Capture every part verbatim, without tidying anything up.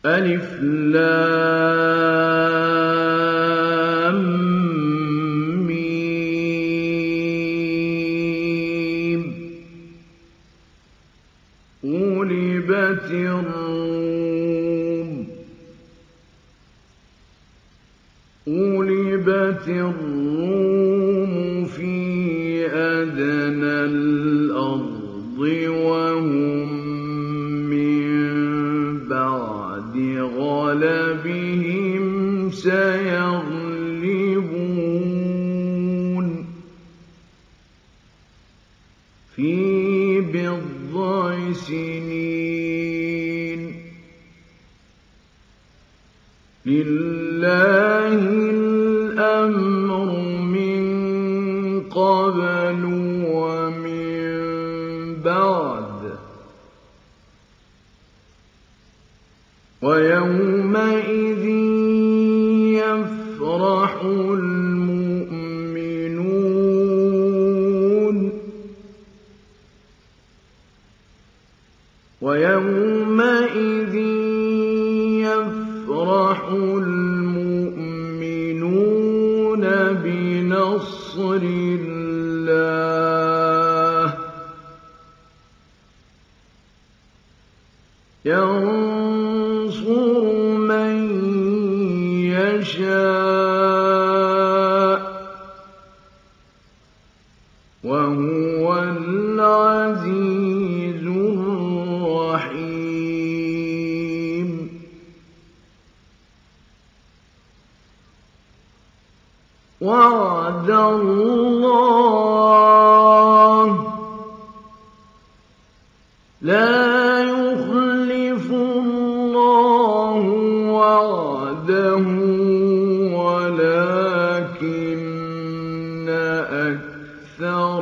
ألف لام ميم غلبت الروم غلبت الروم في أدنى الأرض وهم غلبهم سيغلبون في بضع سنين لله الأمر من قبل ومن بعد ويومئذ يفرح المؤمنون ويومئذ يفرح المؤمنون بنصر الله ينصر من يشاء وهو العزيز الرحيم وعد الله لا يخلف الله وعده ولكن أكثر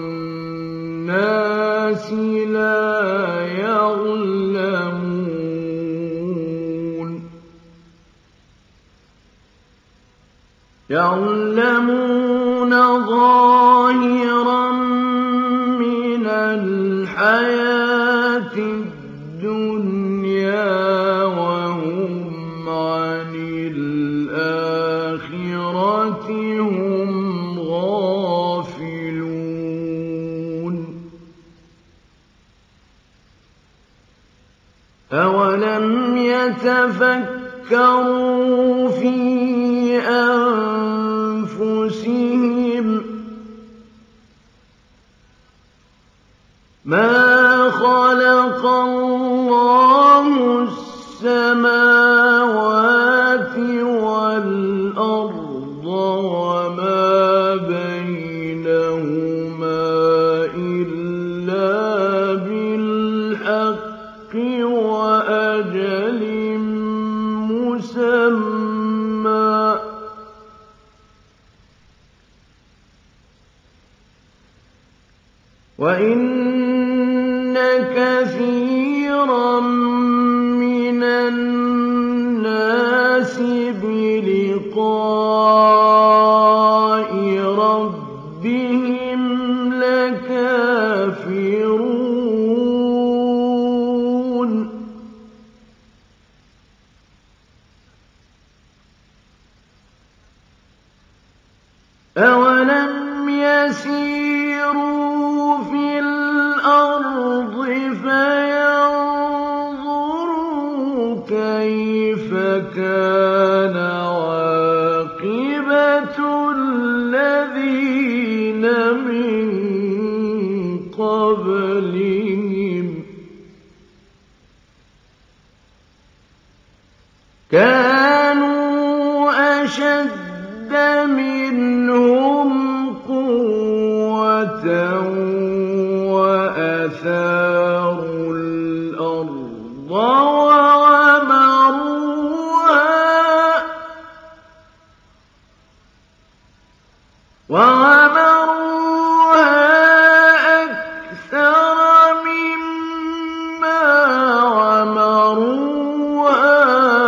الناس لا يعلمون يعلمون ظاهرا من الحياة الدنيا وهم عن الآخرة هم غافلون أولم يتفكروا في أنفسهم ما خلق الله السماوات والأرض وما بينهما إلا بالحق وأجل مسمى وإن كثيرا من الناس بلقاء ربهم لكافرون أولم يسيروا في الأرض فينظروا كيف كان عاقبة الذين من قبلهم كانوا أشد منهم قوة وأثاروا الأرض وعمروها وعمروها أكثر مما عمروها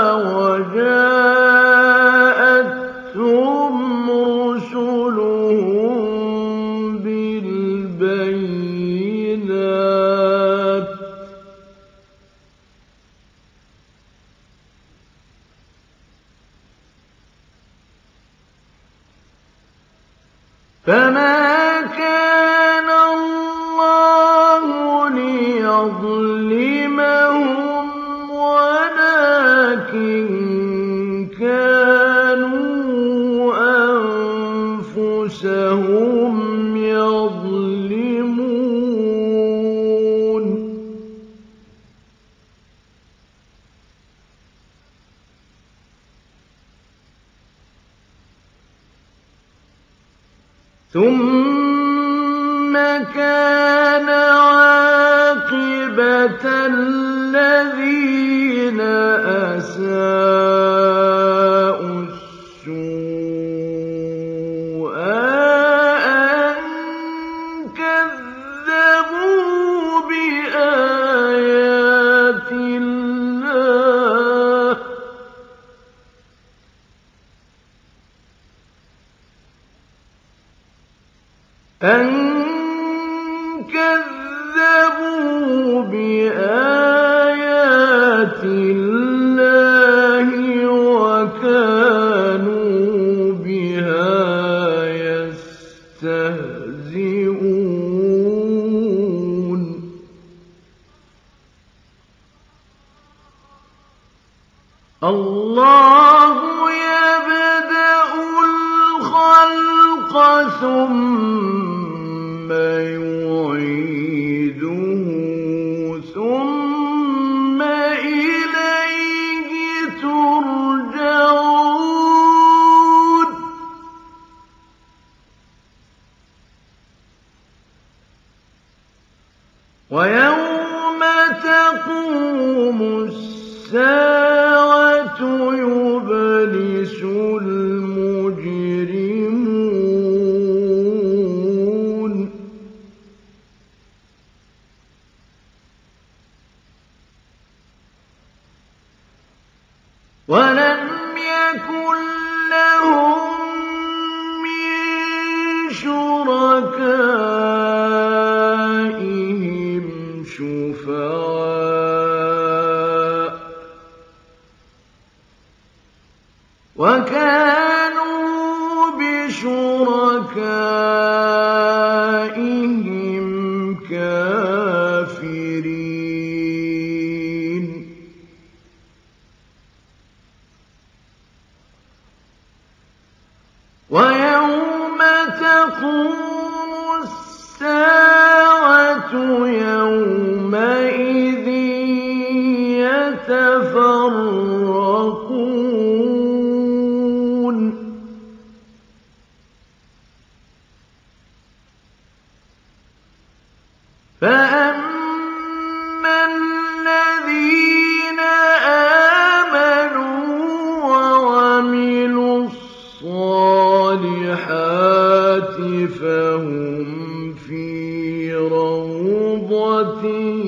وجاءتهم رسلهم بالبينات فما كان الله ليظلمهم ولكن كانوا أنفسهم يظلمون. ثم كان عاقبة الذين أساءوا السوء أن كذبوا بآيات الله أن كذبوا بآيات الله وكانوا بها يستهزئون. الله يبدأ الخلق ثم يعيده ثم إليه ترجعون. ويوم تقوم الساعة يبلس المجرمون. ولم يكن لهم من شركائهم شفعاء وكانوا بشركائهم كافرين. ويوم تقوم الساعة يومئذ يتفرقون. فأما الذين آمنوا وعملوا الصالحات فهم في روضة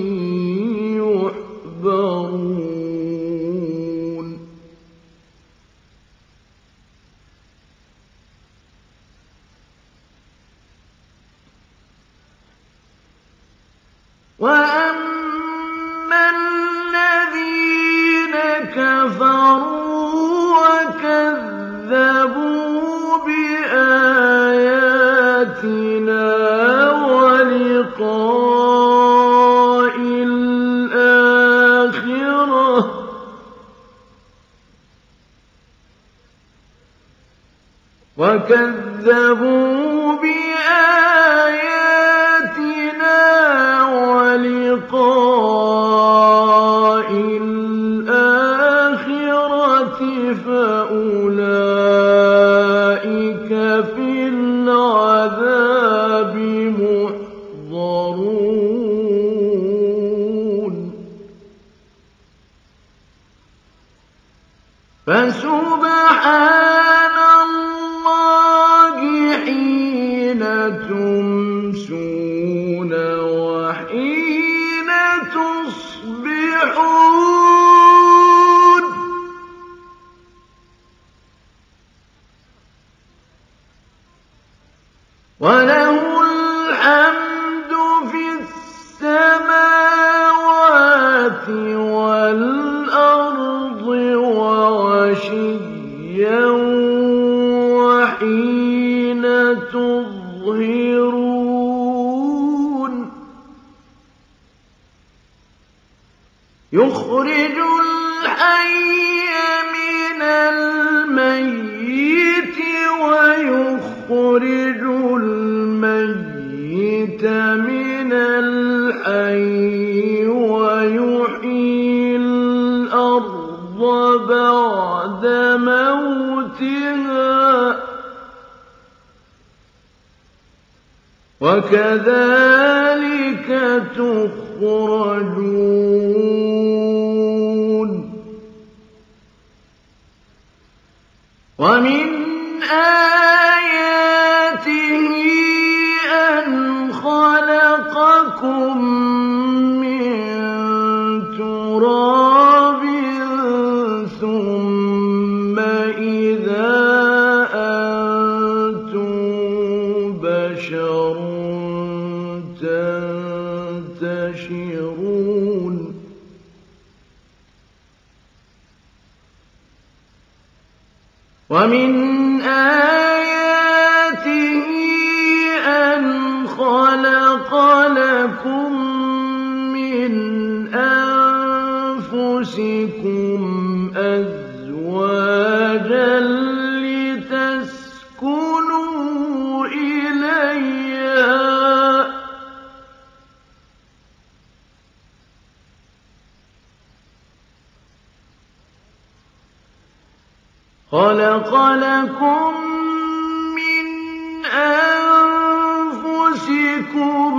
يحبرون. وأما الذين كفروا وكذبوا بآياتنا ولقاء الآخرة وكذبوا بآياتنا ولقاء الآخرة فأولئك في العذاب محضرون. فسبحان الله حين تمسون وحين تصبحون. وله الحمد في السماوات والأرض وعشيا يخرج الحي من الميت ويخرج الميت من الحي ويحيي الأرض بعد موتها وكذلك تخرجون ومن آياته أن خلقكم من تراب ثم إذا أنتم بشر تنتشرون ومن آياته أن خلق لكم من أنفسكم أزواجا لتسكنوا إليها خلق لكم من أنفسكم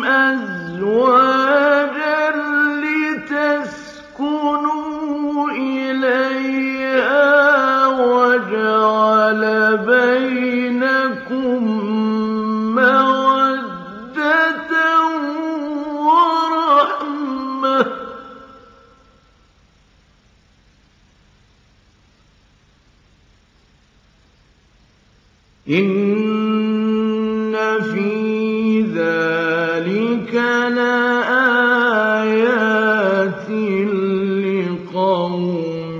أزواجا لتسكنوا إليها وجعل بينكم مودة ورحمة إن في ذلك لآيات لقوم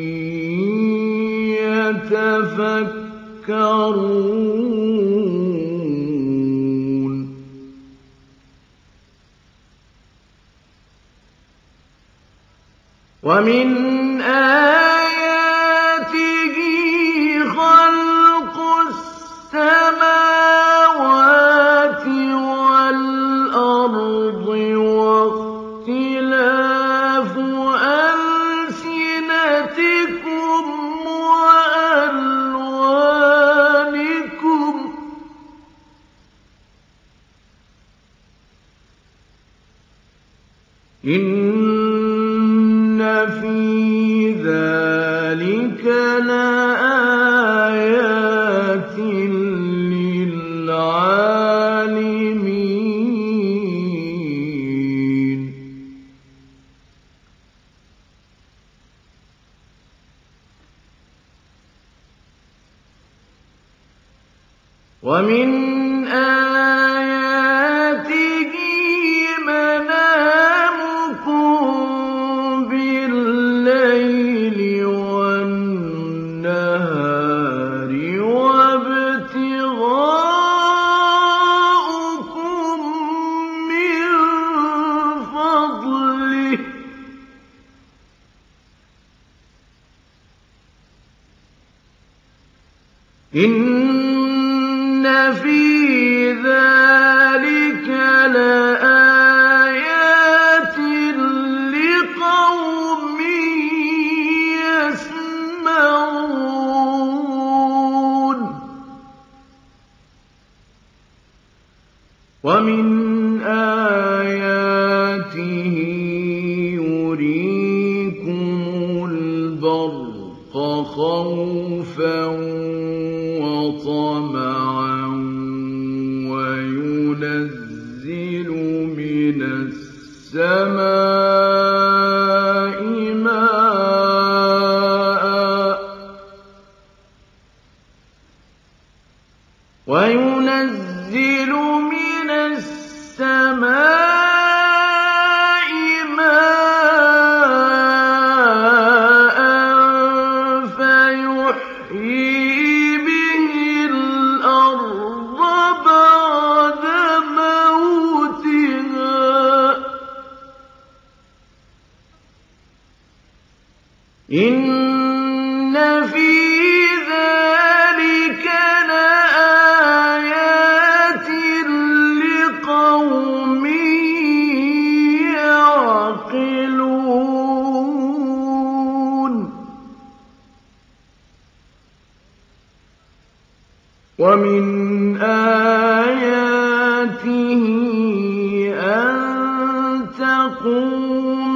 يتفكرون ومن آياته خلق السماوات والأرض واختلاف ألسنتكم وألوانكم إن في ذلك لآيات للعالمين ومن آياته منامكم بالليل والنهار وابتغاؤكم من فضله إن في ذلك لآيات لقوم يسمعون ومن آياته يريكم البرق خوفا وطمعا وينزل من السماء ماء وينزل من السماء ماء فيحيي به الأرض إِنَّ فِي ذَلِكَ لَآيَاتٍ لِّقَوْمٍ يَعْقِلُونَ وَمِنْ آيَاتِهِ أَن تَقُومَ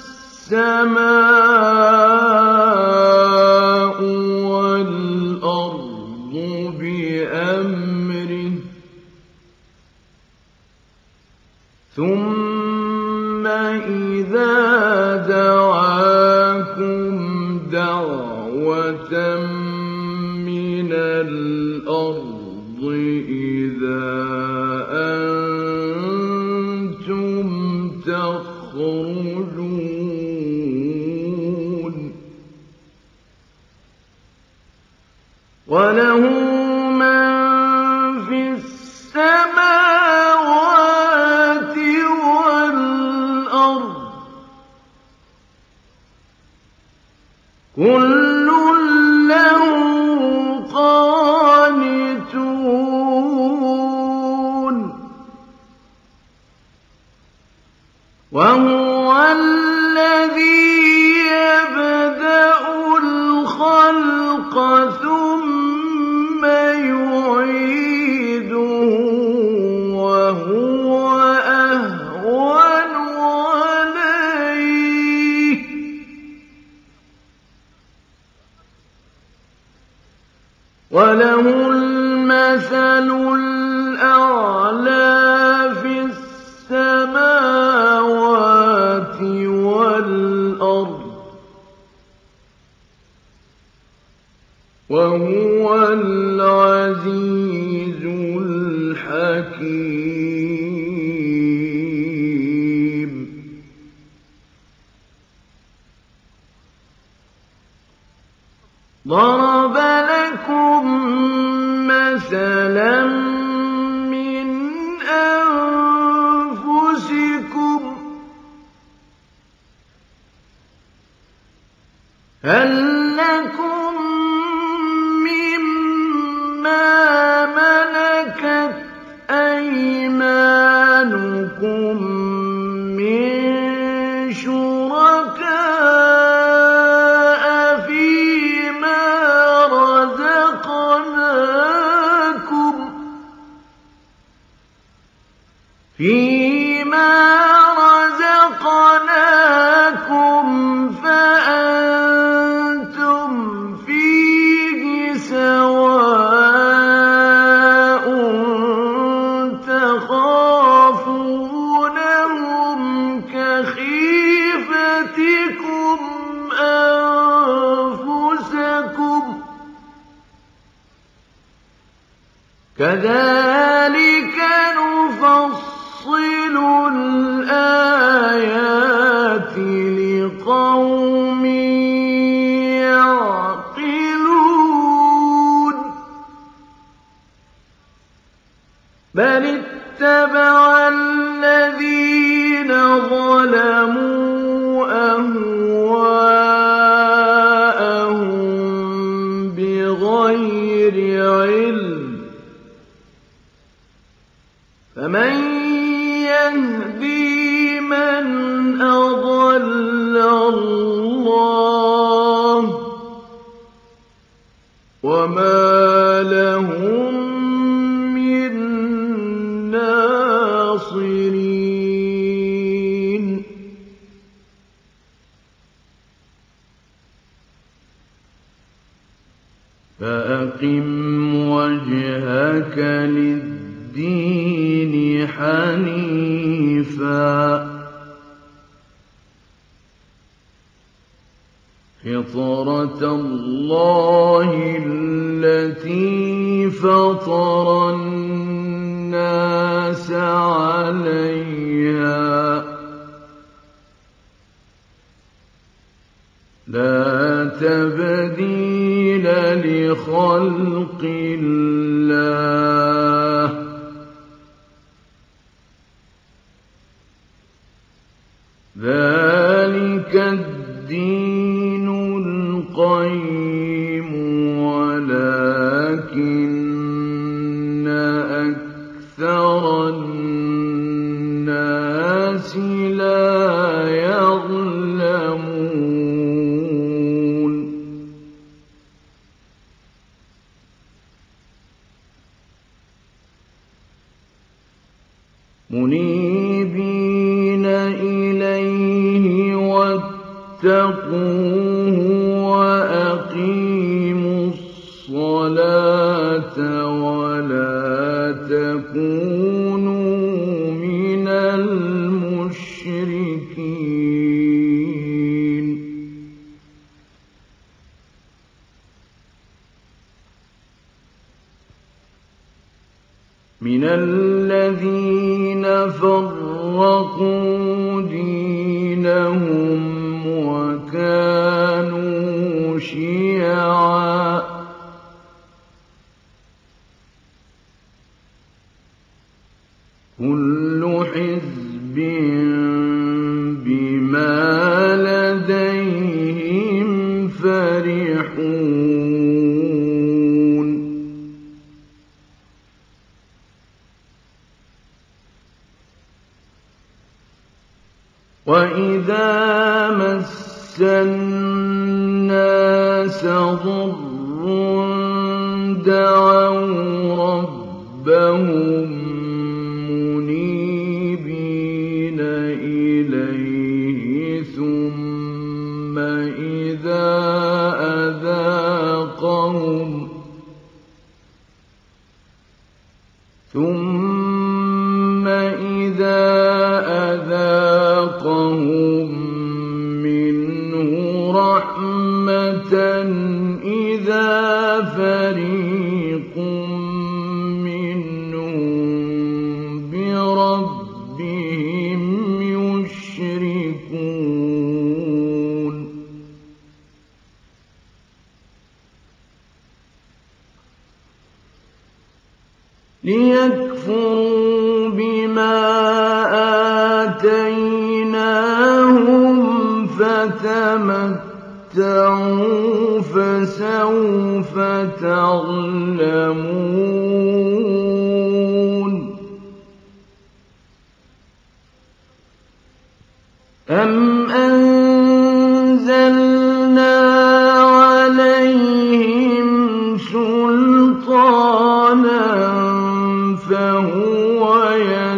السَّمَاءُ وَالْأَرْضُ بِأَمْرِهِ ثُمَّ إِذَا دَعَاكُمْ دَعْوَةً مِّنَ الْأَرْضِ إِذَا أَنتُمْ تَخْرُجُونَ وَلَهُ مَن فِي السَّمَاوَاتِ وَالْأَرْضِ كُلٌّ لَّهُ قَانِتُونَ وَهُوَ الَّذِي يَبْدَأُ الْخَلْقَ ثُمَّ يُعِيدُهُ وَهُوَ أَهْوَنُ عَلَيْهِ ۚ وَلَهُ الْمَثَلُ الْأَعْلَىٰ فِي السَّمَاوَاتِ وَالْأَرْضِ ۚ وَهُوَ الْعَزِيزُ الْحَكِيمُ ضَرَبَ لَكُم مَّثَلًا مِّنْ أَنفُسِكُمْ ۖ هَل لَّكُم مِّمَّا مَلَكَتْ أَيْمَانُكُم مِّن شُرَكَاءَ فِيمَا رَزَقْنَاكُمْ فِيمَا رَزَقْنَاكُمْ فَأَنتُمْ فِيهِ سَوَاءٌ تَخَافُونَهُمْ كَخِيفَتِكُمْ أَنفُسَكُمْ ۚ كَذَٰلِكَ نُفَصِّلُ الْآيَاتِ لِقَوْمٍ يَعْقِلُونَ بَلِ اتَّبَعَ الَّذِينَ ظَلَمُوا أَهْوَاءَهُم بِغَيْرِ عِلْمٍ ۖ فَمَن يَهْدِي مَنْ أَضَلَّ اللَّهُ ۖ وَمَا لَهُم مِّن نَّاصِرِينَ فَأَقِمْ وَجْهَكَ لِلدِّينِ حَنِيفًا فِطْرَتَ اللَّهِ الَّتِي فَطَرَ النَّاسَ عَلَيْهَا ۚ لَا تَبْدِيلَ لِخَلْقِ اللَّهِ ۚ ذَٰلِكَ الدِّينُ القيم ولكن أكثر الناس لا يعلمون منيبين إليه واتقوه وأقيموا الصلاة ولا تكونوا من المشركين من الذين فرقوا دينهم وكانوا شيعا كل حزب بما لديهم فرحون وإذا مس الناس ضر دعوا ربهم منيبين إليه ثم إذا أذاقهم ثم إذا أذاقهم منه رحمة إذا فريق منهم بربهم يشركون ليكفروا بما آتيناهم فتمتعوا فسوف تعلمون أم أنزلنا عليهم سلطانا فهو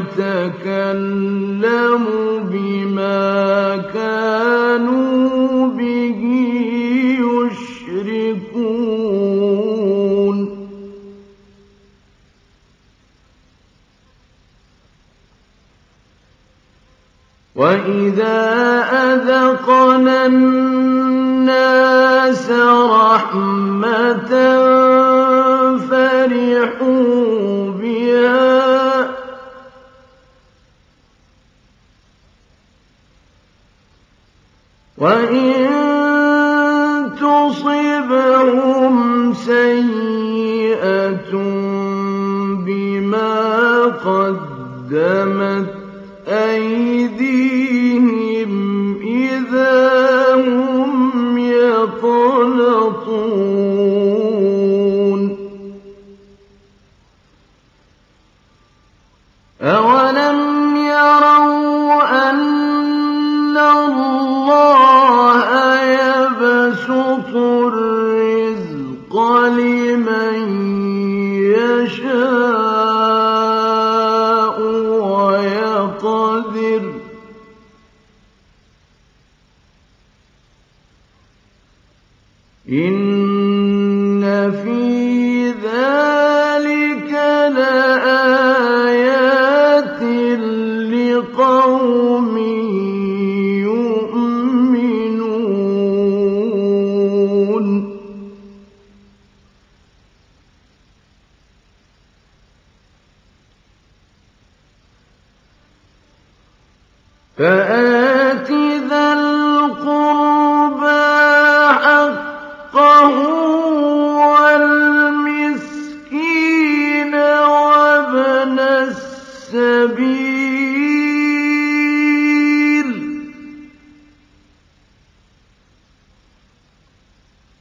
يتكلم بما كانوا به يشركون وإذا أذقنا الناس رحمة فرحوا بها وإن تصبهم سيئة بما قدمت أيديهم إذا هم يقنطون أولم يروا أن الله يبسط الرزق لمن يشاء ويقدر إن في ذلك لآيات لقوم يؤمنون فآت ذا القربى حقه والمسكين وابن السبيل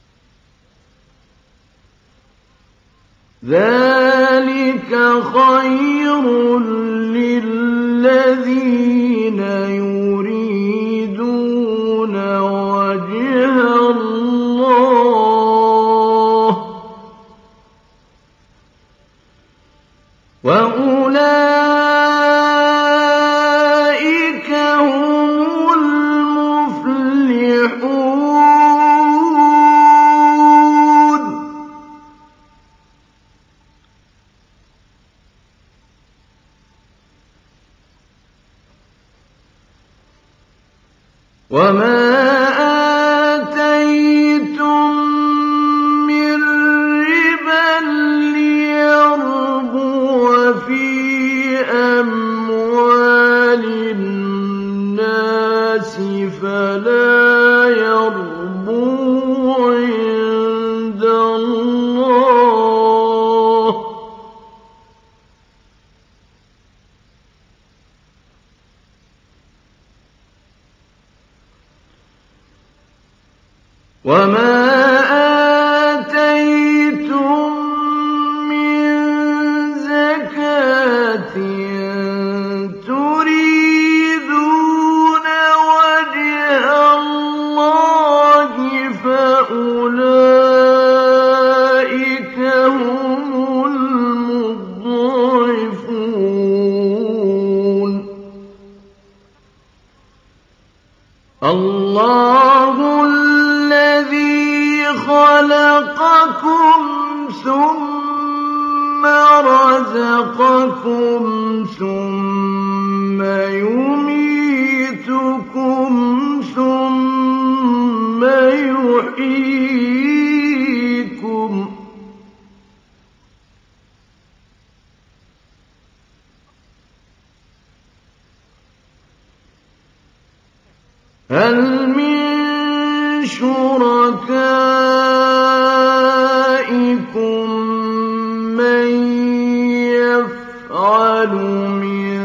ذلك خير للذين يريدون وجه الله وأولئك هم المفلحون. وما آتيتم من ربا ليربو في أموال الناس فلا يربو عند الله وما آتيتم من زكاة تريدون وجه الله فأولئك هم المضعفون. الله الذي خلقكم ثم رزقكم ثم يميتكم ثم يحييكم هل من شركائكم من يفعل من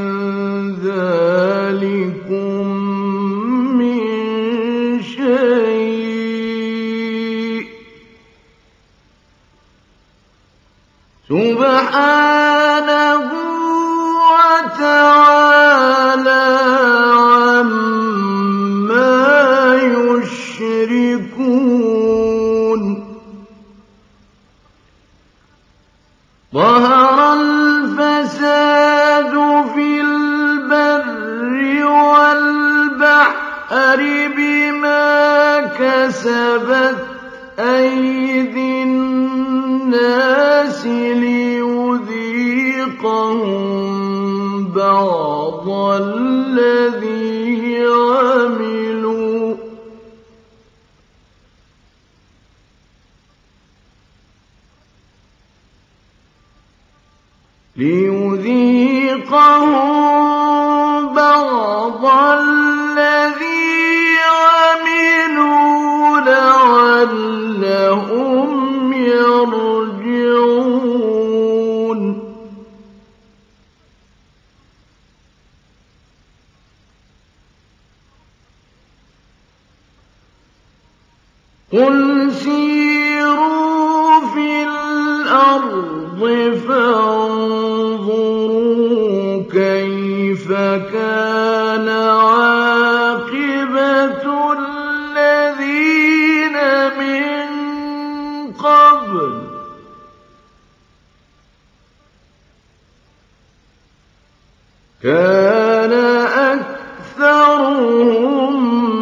ذلكم من شيء سبحانه وتعالى عما يشركون. ظهر الفساد في البر والبحر بما كسبت أيدي الناس ليذيقهم بعض الذي عملوا ليذيقهم بعض الذي عملوا لعلهم يرجعون. قل سيروا في الأرض فانظروا كيف كان عاقبة الذين من قبل كان أكثرهم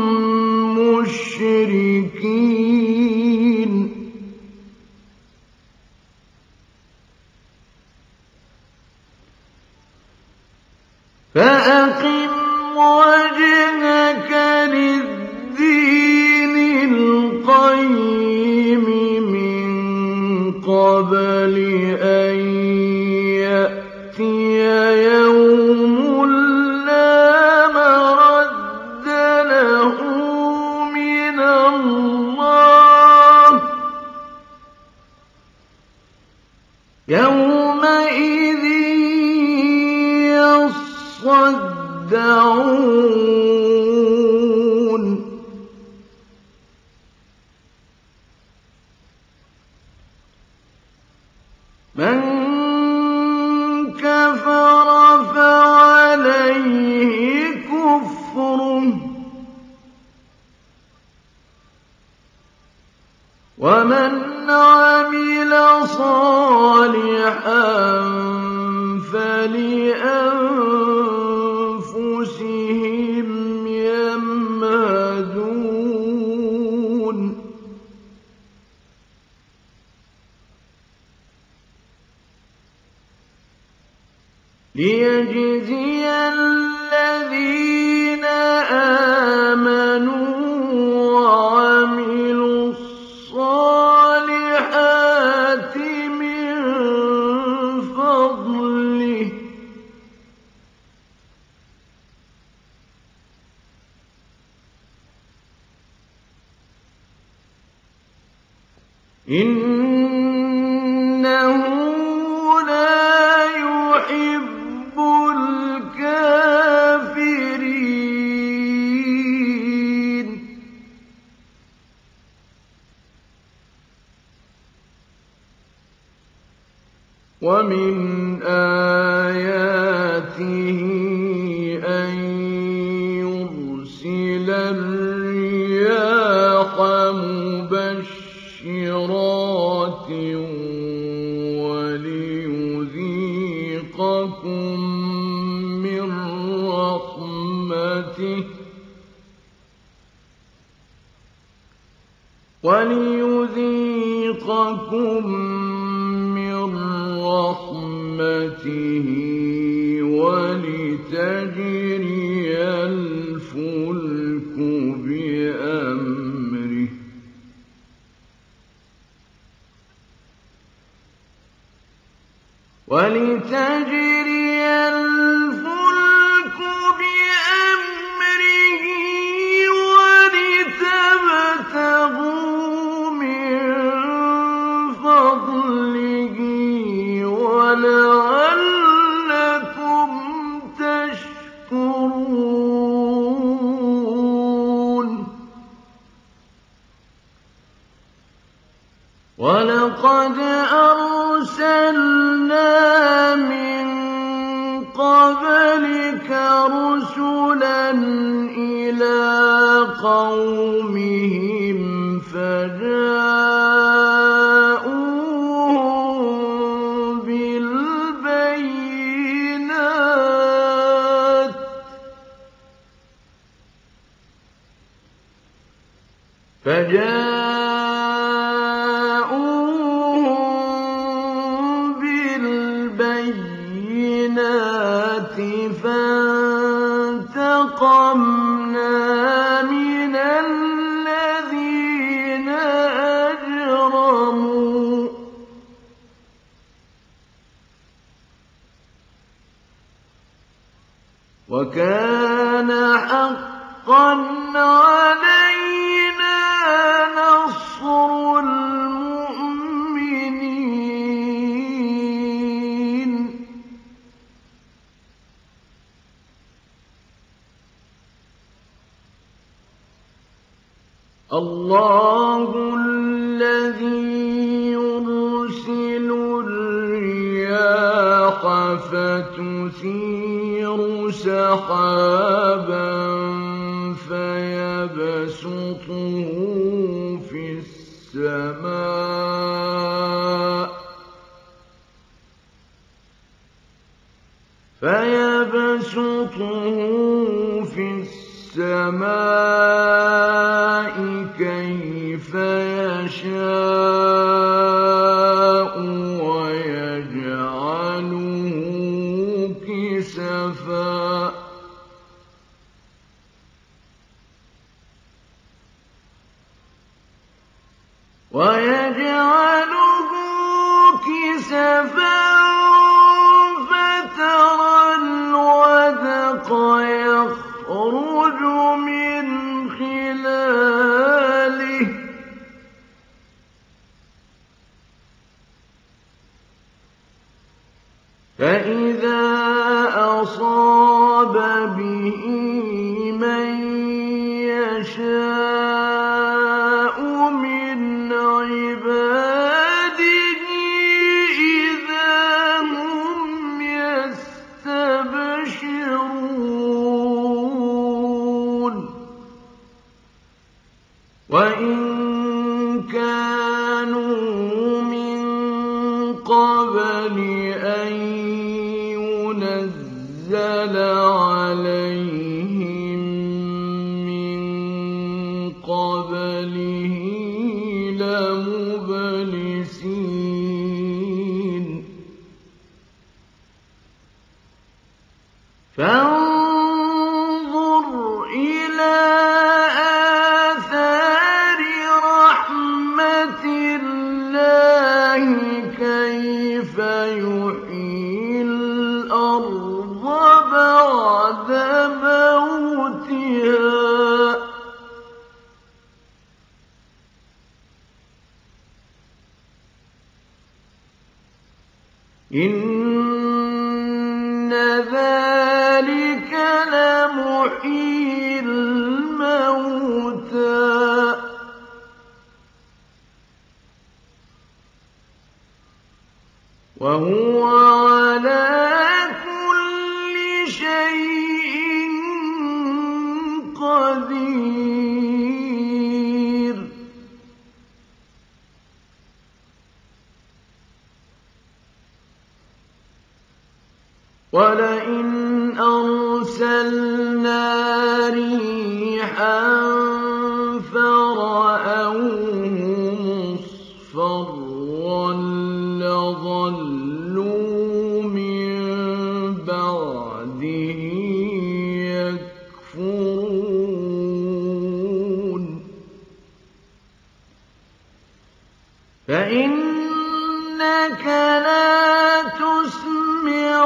مشركين. فأقم وجهك للدين القيم من قبل أن يأتي يوم لا مرد له من الله يومئذ يصدعون. مَن كَفَرَ فَعَلَيْهِ كُفْرُهُ ۖ وَمَنْ عَمِلَ صَالِحًا فَلِأَنفُسِهِمْ يَمْهَدُونَ لِيَجْزِيَ الَّذِينَ آمَنُوا وَعَمِلُوا الصَّالِحَاتِ مِن فَضْلِهِ ۚ إِنَّهُ لَا يُحِبُّ الْكَافِرِينَ. وَمِنْ آيَاتِهِ أَن يُرْسِلَ الرِّيَاحَ مُبَشِّرَاتٍ وَلِيُذِيقَكُم مِّن رَّحْمَتِهِ وَلِيُذِيقَكُم مِّن رَّحْمَتِهِ وَلِتَجْرِيَ الْفُلْكُ بِأَمْرِهِ وَلِتَجْرِيَ الْفُلْكُ بِأَمْرِهِ وَلِتَبْتَغُوا مِن فَضْلِهِ وَلَعَلَّكُمْ تَشْكُرُونَ. وَلَقَدْ أَرْسَلْنَا مِن قَبْلِكَ رُسُلًا إِلَىٰ قَوْمِهِمْ فَجَاءُوهُم بِالْبَيِّنَاتِ فَانتَقَمْنَا مِنَ الَّذِينَ أَجْرَمُوا ۖ وَكَانَ حَقًّا عَلَيْنَا نَصْرُ الْمُؤْمِنِينَ. اللَّهُ الَّذِي يُرْسِلُ الرِّيَاحَ فَتُثِيرُ سَحَابًا فَيَبْسُطُهُ فِي السَّمَاءِ فَيَبْسُطُهُ فِي السَّمَاءِ كَيْفَ يَشَاءُ وَيَجْعَلُهُ كِسَفًا وَيَجْعَلُهُ كِسَفًا فَتَرَى الْوَدْقَ يَخْرُجُ مِنْ خِلَالِهِ فَإِذَا أَصَابَ بِهِ مَن يَشَاءُ مِنْ عِبَادِهِ إِذَا كانوا من قبل أن ينزل عليهم من قبله لمبلسين فانظر إلى آثار رحمة الله كيف يحيي الأرض بعد موتها إن ذلك لمحيي الموتى وهو على كل شيء قدير ولئن أرسلنا ريحا فرأوه مصفرا لظلوا من بعده يكفرون فإنك لا تسمع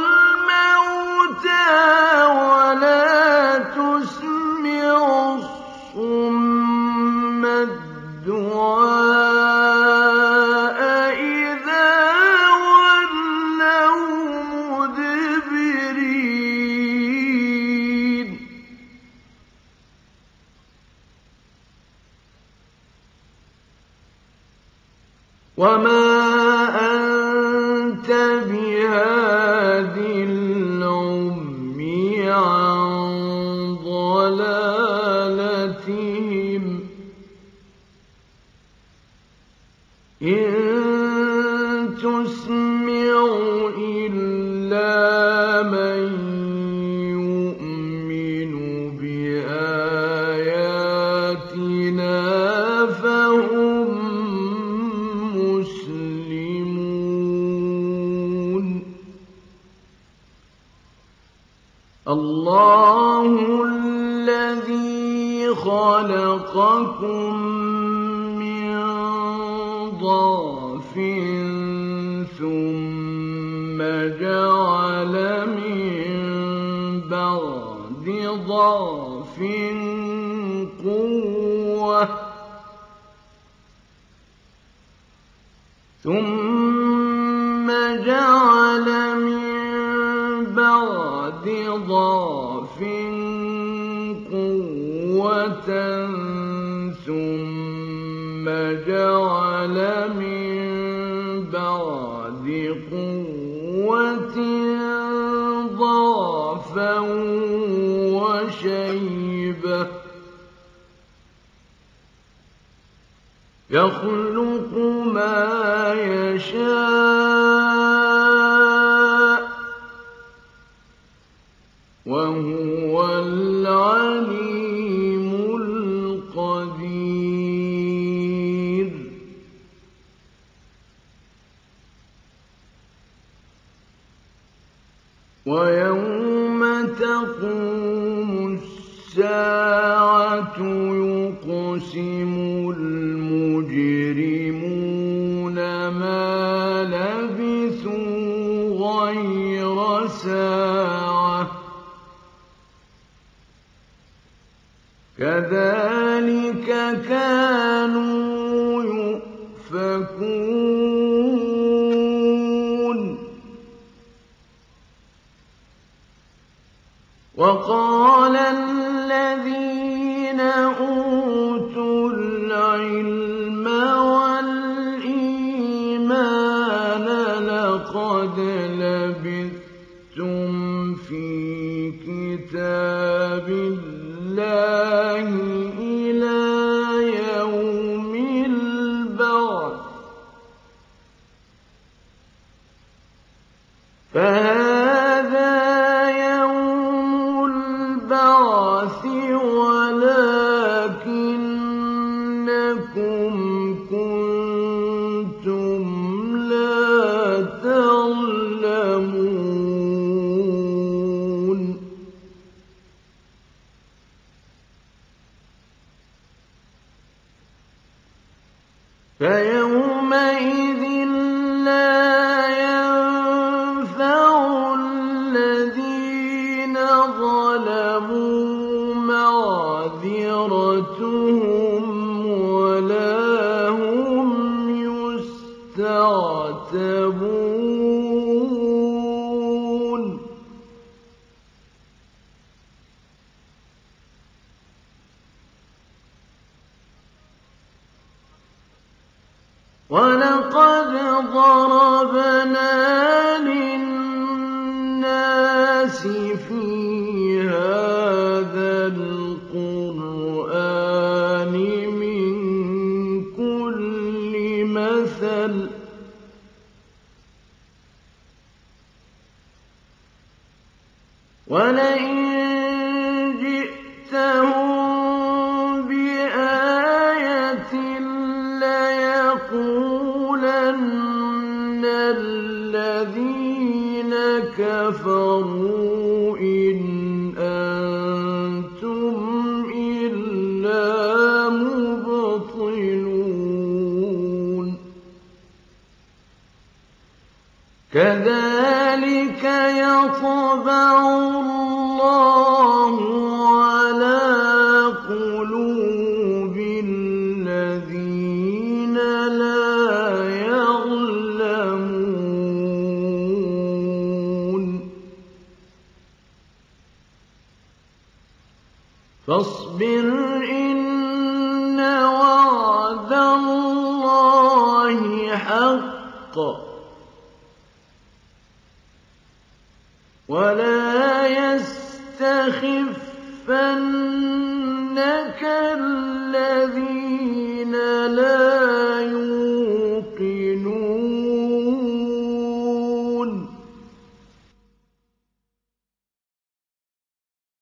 ولا تسمع الصم الدعاء إذا ولوا مدبرين وما أنت بهادي العمي عن ضلالتهم إن تسمع إلا من يؤمن بآياتنا فهم مسلمون الله الذي خلقكم من ضعف ثم جعل من بعد ضعف قوة ثم جعل من بعد ضعف قوة ثم جعل من بعد قوة ضعفا وشيبة يخلق ما يشاء وهو العليم القدير ويوم تقوم الساعة يقسم المجرمون ما لبثوا غير ساعة كذلك كانوا يؤفكون وقال الذين أوتوا العلم والإيمان لقد لبثتم في كتاب الله إلى يوم كنتم لا تعلمون فيومئذ لا ينفع الذين ظلموا معذرتهم ولا هم يستعتبون وَلَقَدْ ضَرَبْنَا لِلنَّاسِ فِي هَٰذَا الْقُرْآنِ مِن كُلِّ مَثَلٍ ۚ وَلَئِن جِئْتَهُم بِآيَةٍ لَّيَقُولَنَّ الَّذِينَ كَفَرُوا إِنْ أَنتُمْ إِلَّا مُبْطِلُونَ كَذَٰلِكَ يَطْبَعُ اللَّهُ عَلَىٰ قُلُوبِ الَّذِينَ لَا يَعْلَمُونَ فَاصْبِرْ إِنَّ وَعْدَ اللَّهِ حَقٌّ وَلَا يَسْتَخِفَّنَّكَ الَّذِينَ لَا يُوقِنُونَ